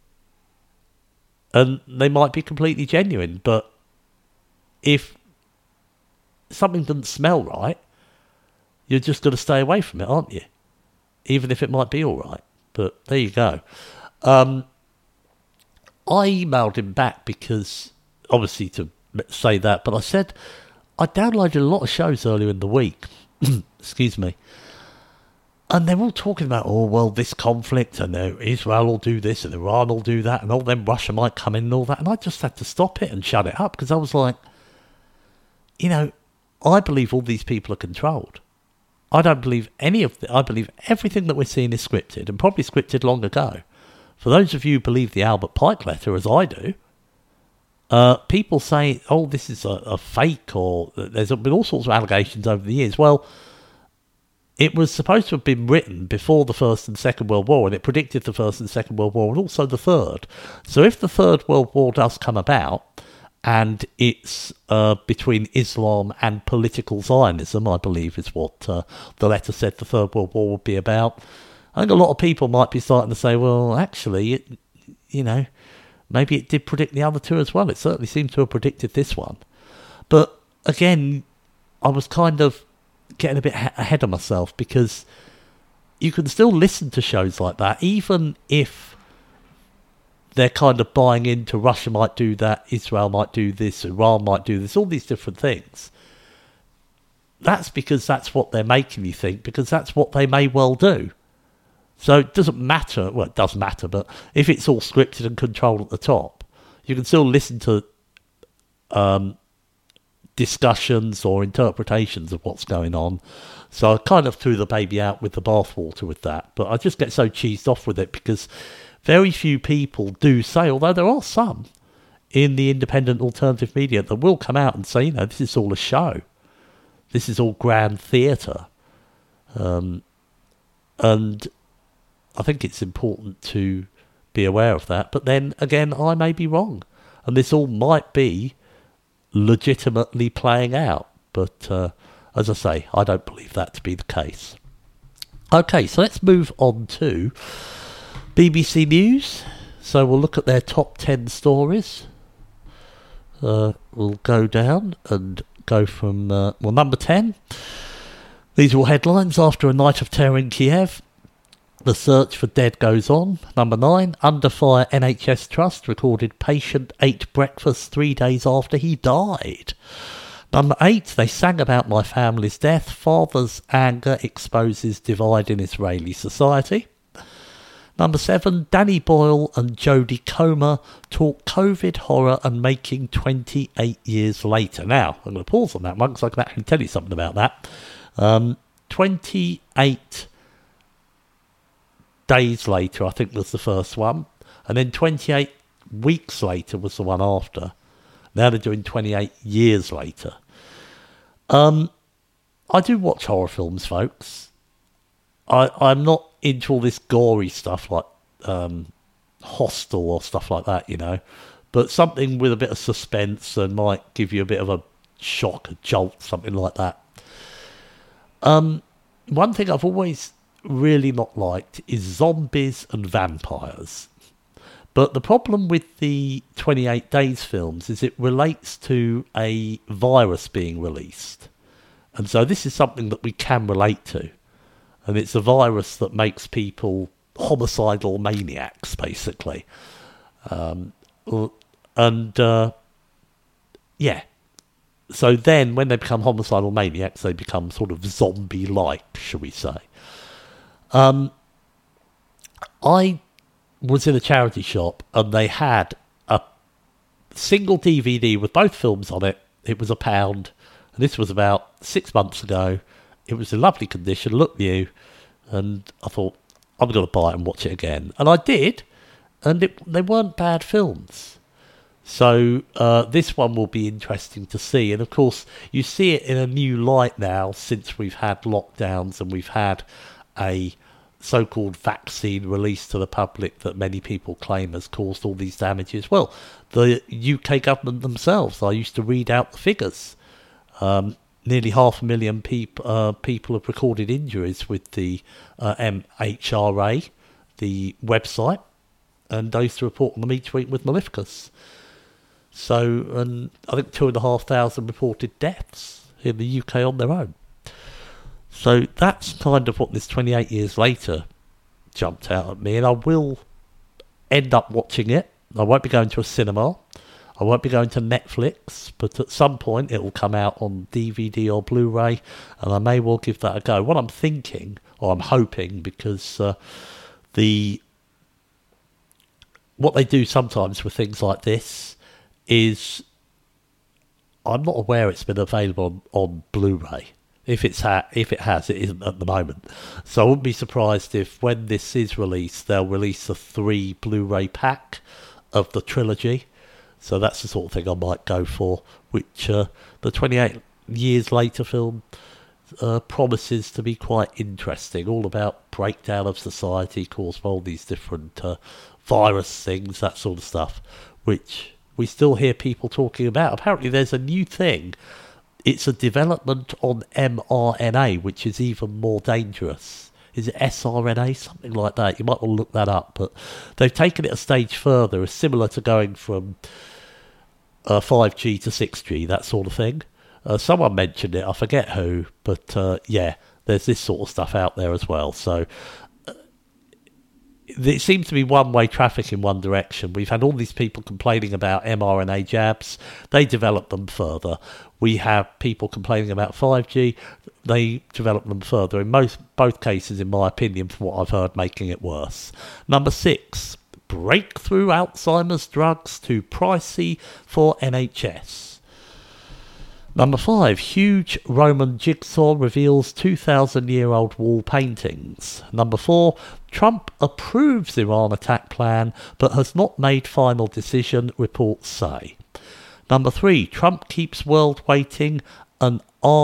And they might be completely genuine, but if something doesn't smell right, you're just going to stay away from it, aren't you? Even if it might be all right. But there you go. Um, I emailed him back because, obviously to say that, but I said I downloaded a lot of shows earlier in the week. Excuse me. And they're all talking about, oh, well, this conflict, and uh, Israel will do this, and Iran will do that, and all then Russia might come in and all that. And I just had to stop it and shut it up, because I was like, you know, I believe all these people are controlled. I don't believe any of the, I believe everything that we're seeing is scripted, and probably scripted long ago. For those of you who believe the Albert Pike letter, as I do, uh, people say, oh, this is a, a fake, or there's been all sorts of allegations over the years. Well, it was supposed to have been written before the First and Second World War, and it predicted the First and Second World War, and also the Third. So if the Third World War does come about, and it's uh, between Islam and political Zionism, I believe is what uh, the letter said the Third World War would be about. I think a lot of people might be starting to say, well, actually, it, you know, maybe it did predict the other two as well. It certainly seems to have predicted this one. But again, I was kind of getting a bit ha- ahead of myself, because you can still listen to shows like that, even if they're kind of buying into Russia might do that, Israel might do this, Iran might do this, all these different things. That's because that's what they're making you think, because that's what they may well do. So it doesn't matter, well, it does matter, but if it's all scripted and controlled at the top, you can still listen to um, discussions or interpretations of what's going on. So I kind of threw the baby out with the bathwater with that, but I just get so cheesed off with it, because very few people do say, although there are some in the independent alternative media that will come out and say, you know, this is all a show. This is all grand theatre. Um, and I think it's important to be aware of that. But then, again, I may be wrong. And this all might be legitimately playing out. But, uh, as I say, I don't believe that to be the case. Okay, so let's move on to B B C News. So we'll look at their top ten stories. Uh, we'll go down and go from, uh, well, number ten. These are all headlines. After a night of terror in Kiev, the search for dead goes on. Number nine. Under fire, N H S Trust recorded patient ate breakfast three days after he died. Number eight. They sang about my family's death. Father's anger exposes divide in Israeli society. Number seven, Danny Boyle and Jodie Comer talk COVID horror and making twenty-eight years later. Now, I'm going to pause on that one because I can actually tell you something about that. Um, twenty-eight days later, I think, was the first one. And then twenty-eight weeks later was the one after. Now they're doing twenty-eight years later. Um, I do watch horror films, folks. I, I'm not into all this gory stuff like um, Hostel or stuff like that, you know. But something with a bit of suspense and might give you a bit of a shock, a jolt, something like that. Um, one thing I've always really not liked is zombies and vampires. But the problem with the twenty-eight Days films is it relates to a virus being released. And so this is something that we can relate to. And it's a virus that makes people homicidal maniacs, basically. Um, and, uh, yeah. So then, when they become homicidal maniacs, they become sort of zombie-like, shall we say. Um, I was in a charity shop, and they had a single D V D with both films on it. It was a pound. And this was about six months ago. It was in lovely condition, looked new, and I thought, I'm going to buy it and watch it again. And I did, and it, they weren't bad films. So uh, this one will be interesting to see. And of course, you see it in a new light now since we've had lockdowns and we've had a so-called vaccine released to the public that many people claim has caused all these damages. Well, the U K government themselves, I used to read out the figures. Um, nearly half a million peop, uh, people have recorded injuries with the uh, M H R A, the website, and they used to report them each week with Maleficus. So, and I think two and a half thousand reported deaths in the U K on their own. So that's kind of what this twenty-eight years later jumped out at me, and I will end up watching it. I won't be going to a cinema. I won't be going to Netflix, but at some point it will come out on D V D or Blu-ray, and I may well give that a go. What I'm thinking, or I'm hoping, because uh, the what they do sometimes with things like this is, I'm not aware it's been available on, on Blu-ray, If it's ha- if it has, it isn't at the moment. So I wouldn't be surprised if when this is released, they'll release a three Blu-ray pack of the trilogy. So that's the sort of thing I might go for, which uh, the twenty-eight years later film uh, promises to be quite interesting. All about breakdown of society caused by all these different uh, virus things, that sort of stuff, which we still hear people talking about. Apparently there's a new thing. It's a development on mRNA, which is even more dangerous. Is it S R N A? Something like that. You might want to look that up. But they've taken it a stage further. It's similar to going from uh, five G to six G, that sort of thing. Uh, someone mentioned it. I forget who. But uh, yeah, there's this sort of stuff out there as well. So uh, it seems to be one-way traffic in one direction. We've had all these people complaining about mRNA jabs. They develop them further. We have people complaining about five G. They develop them further. In most both cases, in my opinion, from what I've heard, making it worse. Number six, breakthrough Alzheimer's drugs too pricey for N H S. Number five, huge Roman jigsaw reveals two thousand year old wall paintings. Number four, Trump approves Iran attack plan but has not made final decision, reports say. Number three, Trump keeps world waiting an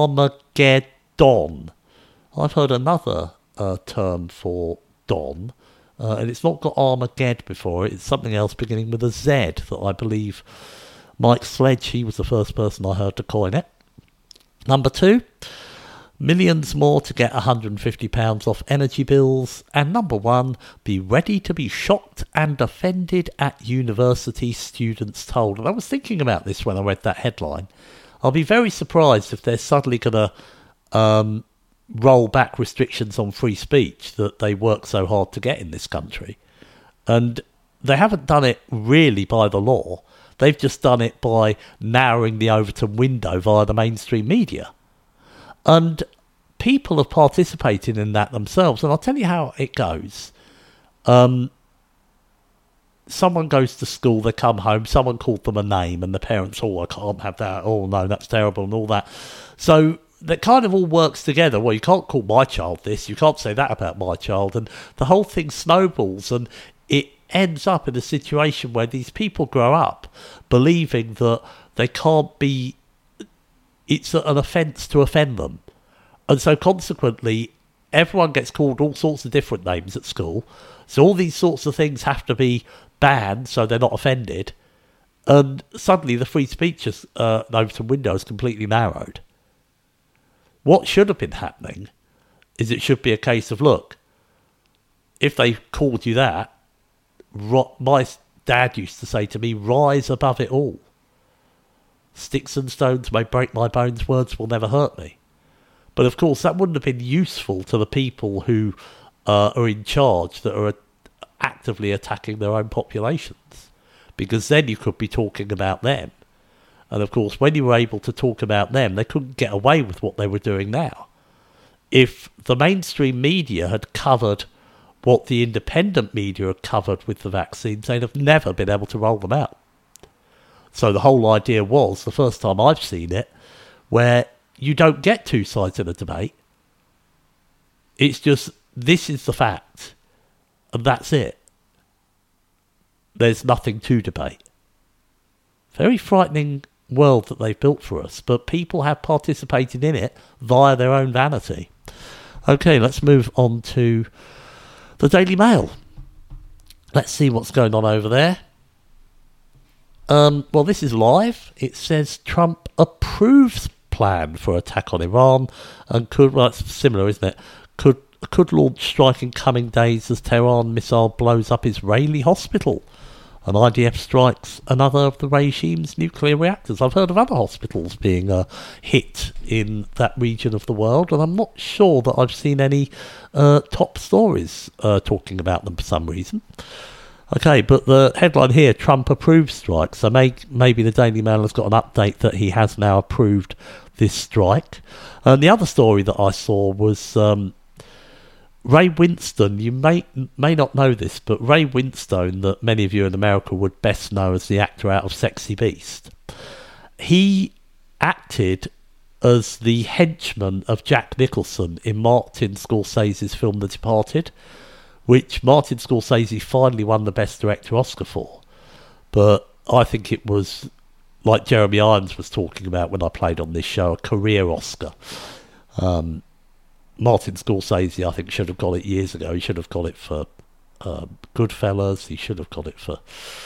Armageddon. I've heard another uh, term for Don, uh, and it's not got Armageddon before it. It's something else beginning with a Z that I believe Mike Sledge, he was the first person I heard to coin it. Number two, millions more to get one hundred fifty pounds off energy bills. And number one, be ready to be shocked and offended at university, students told. And I was thinking about this when I read that headline. I'll be very surprised if they're suddenly going to um, roll back restrictions on free speech that they work so hard to get in this country. And they haven't done it really by the law. They've just done it by narrowing the Overton window via the mainstream media. And people have participated in that themselves. And I'll tell you how it goes. Um, someone goes to school, they come home, someone called them a name, and the parents, oh, I can't have that, oh, no, that's terrible, and all that. So that kind of all works together. Well, you can't call my child this, you can't say that about my child. And the whole thing snowballs, and it ends up in a situation where these people grow up believing that they can't be, it's an offence to offend them. And so consequently, everyone gets called all sorts of different names at school. So all these sorts of things have to be banned so they're not offended. And suddenly the free speech is, uh, Overton window is completely narrowed. What should have been happening is it should be a case of, look, if they called you that, my dad used to say to me, rise above it all. Sticks and stones may break my bones, words will never hurt me. But of course that wouldn't have been useful to the people who uh, are in charge, that are actively attacking their own populations, because then you could be talking about them. And of course when you were able to talk about them, they couldn't get away with what they were doing now. If the mainstream media had covered what the independent media had covered with the vaccines, they'd have never been able to roll them out. So the whole idea was, the first time I've seen it, where you don't get two sides in a debate. It's just, this is the fact, and that's it. There's nothing to debate. Very frightening world that they've built for us, but people have participated in it via their own vanity. Okay, let's move on to the Daily Mail. Let's see what's going on over there. Um, well, this is live. It says Trump approves plan for attack on Iran and could, well, it's similar, isn't it? Could could launch strike in coming days as Tehran missile blows up Israeli hospital. And I D F strikes another of the regime's nuclear reactors. I've heard of other hospitals being uh, hit in that region of the world, and I'm not sure that I've seen any uh, top stories uh, talking about them for some reason. Okay, but the headline here, Trump approves strike. So may, maybe the Daily Mail has got an update that he has now approved this strike. And the other story that I saw was um, Ray Winstone. You may may not know this, but Ray Winstone, that many of you in America would best know as the actor out of Sexy Beast, he acted as the henchman of Jack Nicholson in Martin Scorsese's film The Departed, which Martin Scorsese finally won the Best Director Oscar for. But I think it was, like Jeremy Irons was talking about when I played on this show, a career Oscar. Um, Martin Scorsese, I think, should have got it years ago. He should have got it for um, Goodfellas. He should have got it for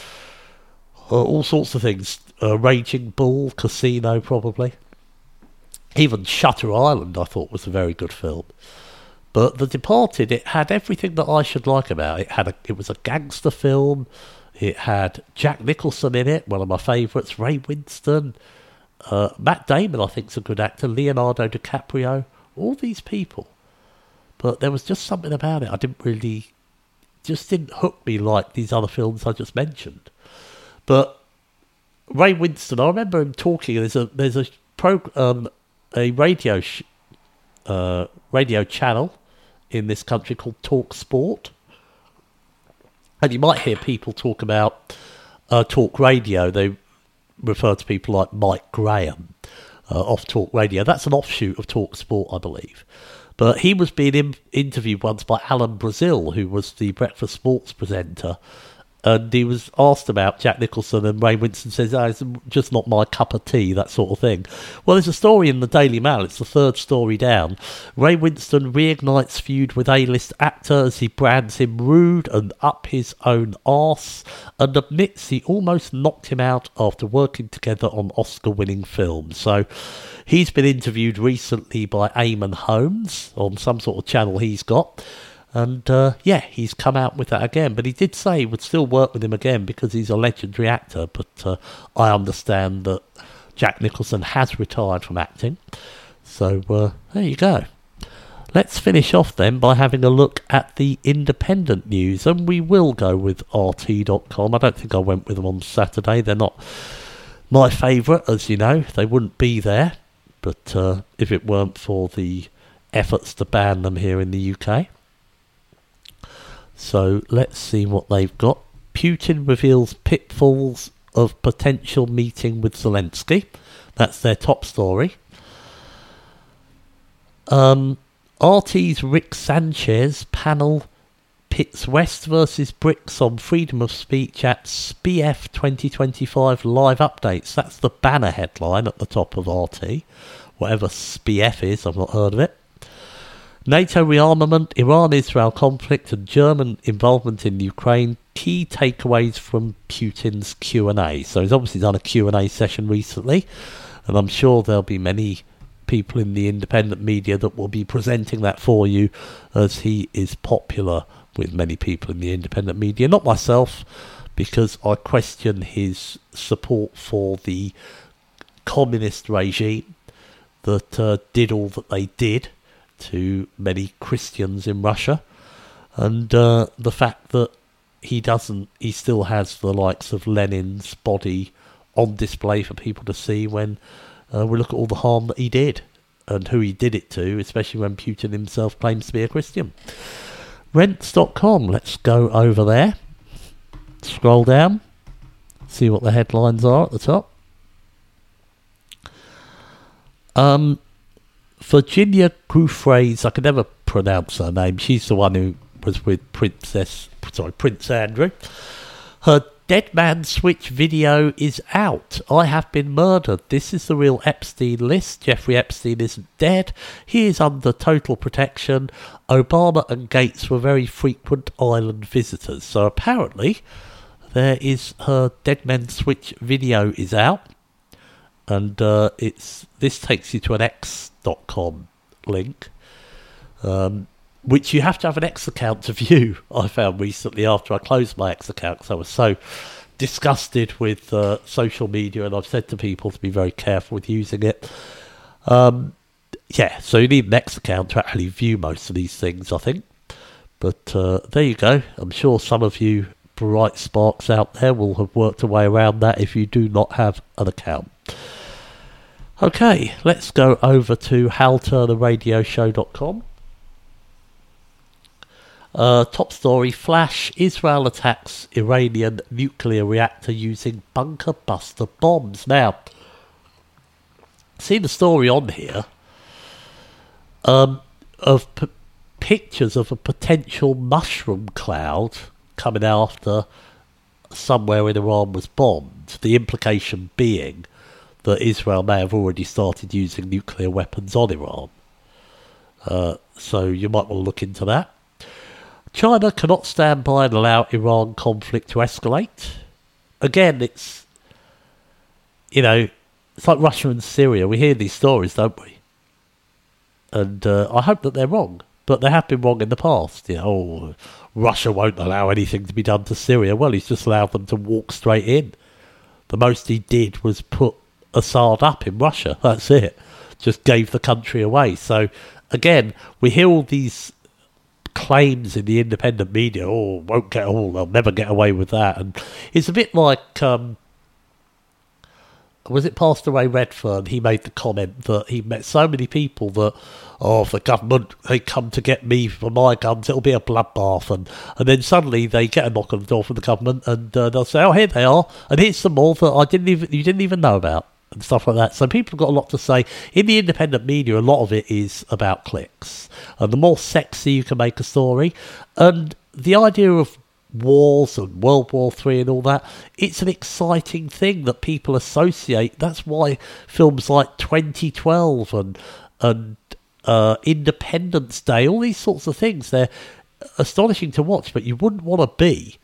uh, all sorts of things. Uh, Raging Bull, Casino, probably. Even Shutter Island, I thought, was a very good film. But The Departed, it had everything that I should like about it. It had a, it was a gangster film. It had Jack Nicholson in it, one of my favourites. Ray Winstone. Uh, Matt Damon, I think, is a good actor. Leonardo DiCaprio. All these people. But there was just something about it. I didn't really... just didn't hook me like these other films I just mentioned. But Ray Winstone, I remember him talking. There's a there's a program... Um, a radio sh- uh, radio channel in this country called Talk Sport. And you might hear people talk about uh, Talk Radio. They refer to people like Mike Graham uh, off Talk Radio. That's an offshoot of Talk Sport, I believe. But he was being in- interviewed once by Alan Brazil, who was the Breakfast Sports presenter. And he was asked about Jack Nicholson, and Ray Winstone says, oh, it's just not my cup of tea, that sort of thing. Well, there's a story in the Daily Mail, it's the third story down. Ray Winstone reignites feud with A-list actor as he brands him rude and up his own arse, and admits he almost knocked him out after working together on Oscar-winning films. So he's been interviewed recently by Eamon Holmes on some sort of channel he's got. And, uh, yeah, he's come out with that again. But he did say he would still work with him again because he's a legendary actor. But uh, I understand that Jack Nicholson has retired from acting. So, uh, there you go. Let's finish off then by having a look at the independent news. And we will go with R T dot com. I don't think I went with them on Saturday. They're not my favourite, as you know. They wouldn't be there. But uh, if it weren't for the efforts to ban them here in the U K... So let's see what they've got. Putin reveals pitfalls of potential meeting with Zelensky. That's their top story. Um, R T's Rick Sanchez panel pits West versus BRICS on freedom of speech at S P I E F twenty twenty-five live updates. That's the banner headline at the top of R T. Whatever S P I E F is, I've not heard of it. NATO rearmament, Iran-Israel conflict and German involvement in Ukraine, key takeaways from Putin's Q and A. So he's obviously done a Q and A session recently, and I'm sure there'll be many people in the independent media that will be presenting that for you, as he is popular with many people in the independent media. Not myself, because I question his support for the communist regime that uh, did all that they did to many Christians in Russia, and uh, the fact that he doesn't, he still has the likes of Lenin's body on display for people to see when uh, we look at all the harm that he did and who he did it to, especially when Putin himself claims to be a Christian. Rents dot com, let's go over there, scroll down, see what the headlines are at the top. Um, Virginia Giuffres, I can never pronounce her name. She's the one who was with Princess, sorry, Prince Andrew. Her Dead Man Switch video is out. I have been murdered. This is the real Epstein list. Jeffrey Epstein isn't dead. He is under total protection. Obama and Gates were very frequent island visitors. So apparently, there is her Dead Man Switch video is out. And uh, it's this takes you to an X dot com link, um, which you have to have an X account to view, I found recently after I closed my X account, because I was so disgusted with uh, social media, and I've said to people to be very careful with using it. Um, yeah, so you need an X account to actually view most of these things, I think. But uh, there you go. I'm sure some of you bright sparks out there will have worked a way around that if you do not have an account. Okay, let's go over to hal turner radio show dot com. Uh, top story, Flash, Israel attacks Iranian nuclear reactor using bunker buster bombs. Now, see the story on here um, of p- pictures of a potential mushroom cloud coming after somewhere in Iran was bombed. The implication being that Israel may have already started using nuclear weapons on Iran. Uh, so you might want to look into that. China cannot stand by and allow Iran conflict to escalate. Again, it's, you know, it's like Russia and Syria. We hear these stories, don't we? And uh, I hope that they're wrong. But they have been wrong in the past. You know, oh, Russia won't allow anything to be done to Syria. Well, he's just allowed them to walk straight in. The most he did was put Assad up in Russia. That's it. Just gave the country away. So, again, we hear all these claims in the independent media, oh, won't get all, they'll never get away with that. And it's a bit like, um, was it Pastor Ray Redfern? He made the comment that he met so many people that, oh, if the government, they come to get me for my guns, it'll be a bloodbath. And, and then suddenly they get a knock on the door from the government and uh, they'll say, oh, here they are. And here's some more that I didn't even, you didn't even know about. And stuff like that. So people have got a lot to say. In the independent media, a lot of it is about clicks. And the more sexy you can make a story, and the idea of wars and World War Three and all that, it's an exciting thing that people associate. That's why films like twenty twelve and and uh, Independence Day, all these sorts of things, they're astonishing to watch, but you wouldn't want to be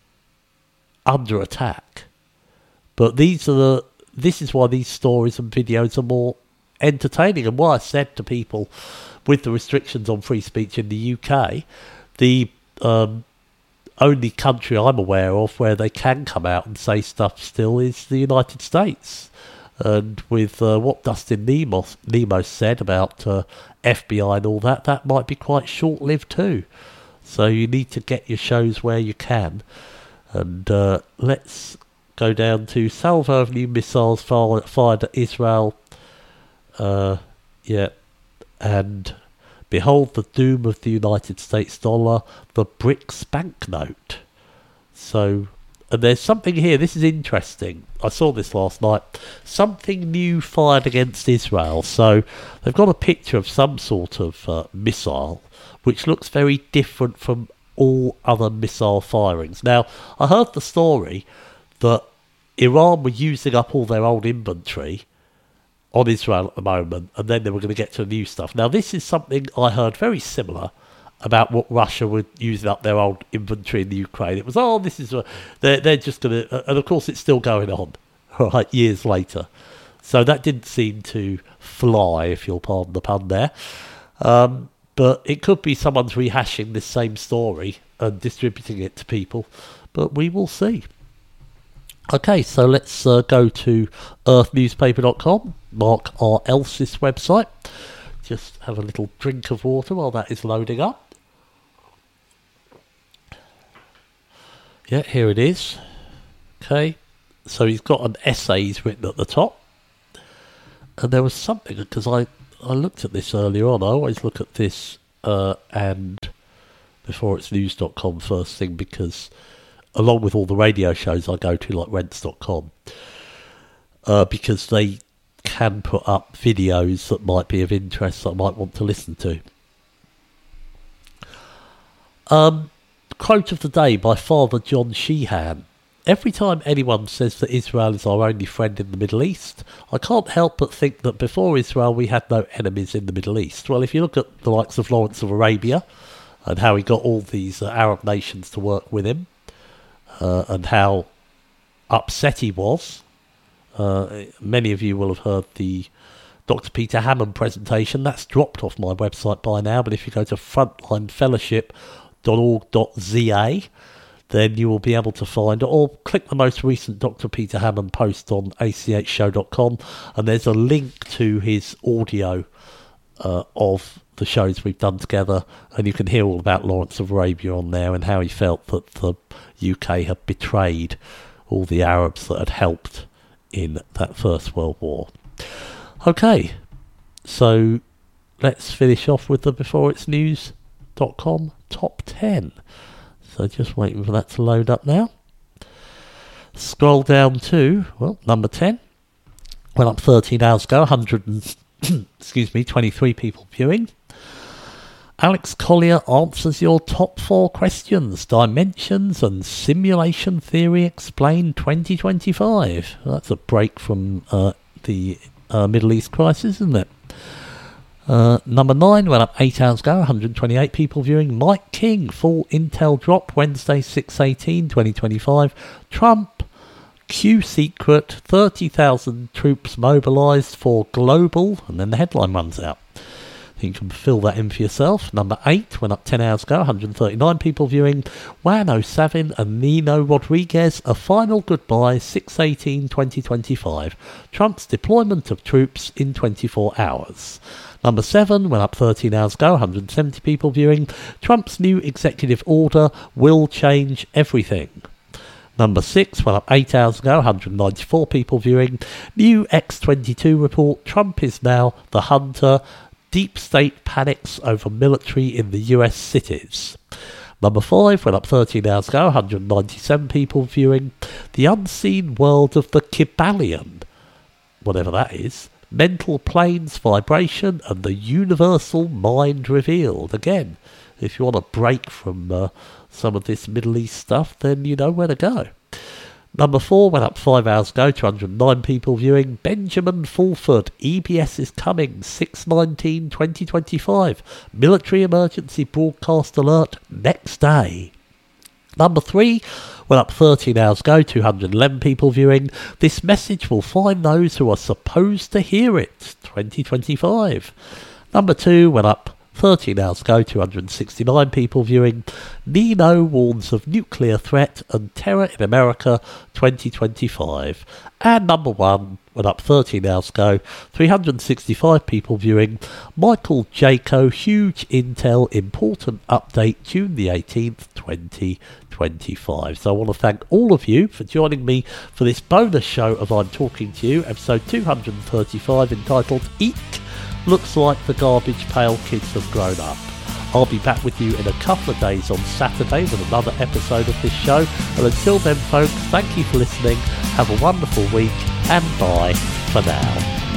under attack. But these are the This is why these stories and videos are more entertaining, and why I said to people, with the restrictions on free speech in the U K, the um, only country I'm aware of where they can come out and say stuff still is the United States. And with uh, what Dustin Nemos, Nemos said about uh, F B I and all that, that might be quite short-lived too. So you need to get your shows where you can. And uh, let's go down to salvo of new missiles fired at Israel. Uh, yeah. And behold the doom of the United States dollar, the BRICS banknote. So, and there's something here, this is interesting. I saw this last night. Something new fired against Israel. So they've got a picture of some sort of uh, missile, which looks very different from all other missile firings. Now, I heard the story that Iran were using up all their old inventory on Israel at the moment, and then they were going to get to the new stuff. Now, this is something I heard very similar about what Russia were using up their old inventory in the Ukraine. It was, oh, this is, a, they're, they're just going to, and of course it's still going on, right, years later. So that didn't seem to fly, if you'll pardon the pun there. Um, but it could be someone's rehashing this same story and distributing it to people, but we will see. Okay, so let's uh, go to earth newspaper dot com, Mark R. Els's website. Just have a little drink of water while that is loading up. Yeah, here it is. Okay, so he's got an essay he's written at the top. And there was something, because I, I looked at this earlier on. I always look at this uh, and before it's news dot com first thing, because along with all the radio shows I go to, like rents dot com, uh, because they can put up videos that might be of interest that I might want to listen to. Um, quote of the day by Father John Sheehan. Every time anyone says that Israel is our only friend in the Middle East, I can't help but think that before Israel we had no enemies in the Middle East. Well, if you look at the likes of Lawrence of Arabia and how he got all these uh, Arab nations to work with him, Uh, and how upset he was. Uh, many of you will have heard the Doctor Peter Hammond presentation. That's dropped off my website by now, but if you go to frontline fellowship dot org dot z a, then you will be able to find it, or click the most recent Doctor Peter Hammond post on a c h show dot com, and there's a link to his audio uh, of the shows we've done together, and you can hear all about Lawrence of Arabia on there and how he felt that the U K had betrayed all the Arabs that had helped in that First World War. Okay, so let's finish off with the before it's news dot com top ten. So just waiting for that to load up now. Scroll down to, well, number ten. went up thirteen hours ago, one hundred and, excuse me, twenty-three people viewing. Alex Collier answers your top four questions. Dimensions and Simulation Theory Explained twenty twenty-five. That's a break from uh, the uh, Middle East crisis, isn't it? Uh, number nine went up eight hours ago, one hundred twenty-eight people viewing. Mike King, full Intel drop, Wednesday, six eighteen twenty twenty-five. Trump, Q secret, thirty thousand troops mobilised for global, and then the headline runs out. You can fill that in for yourself. Number eight went up ten hours ago, one hundred thirty-nine people viewing. Juan O'Savin and Nino Rodriguez, a final goodbye, six eighteen twenty twenty-five. Trump's deployment of troops in twenty-four hours. Number seven went up thirteen hours ago, one hundred seventy people viewing. Trump's new executive order will change everything. Number six went up eight hours ago, one hundred ninety-four people viewing. New X twenty-two report, Trump is now the hunter. Deep state panics over military in the U S cities. Number five went up thirteen hours ago, one hundred ninety-seven people viewing. The unseen world of the Kybalion, whatever that is. Mental planes vibration and the universal mind revealed. Again, if you want a break from uh, some of this Middle East stuff, then you know where to go. Number four went up five hours ago, two hundred nine people viewing. Benjamin Fulford, E B S is coming, six nineteen twenty twenty-five. Military emergency broadcast alert next day. Number three went up thirteen hours ago, two hundred eleven people viewing. This message will find those who are supposed to hear it, twenty twenty-five. Number two went up thirteen hours ago, two hundred sixty-nine people viewing. Nino warns of nuclear threat and terror in America, twenty twenty-five. And number one went up thirteen hours ago, three hundred sixty-five people viewing. Michael Jaco, huge Intel important update, June the eighteenth, twenty twenty-five. So I want to thank all of you for joining me for this bonus show of I'm Talking to You, episode two hundred thirty-five, entitled Eek! Looks like the garbage pail kids have grown up. I'll be back with you in a couple of days on Saturday with another episode of this show. And until then, folks, thank you for listening. Have a wonderful week, and bye for now.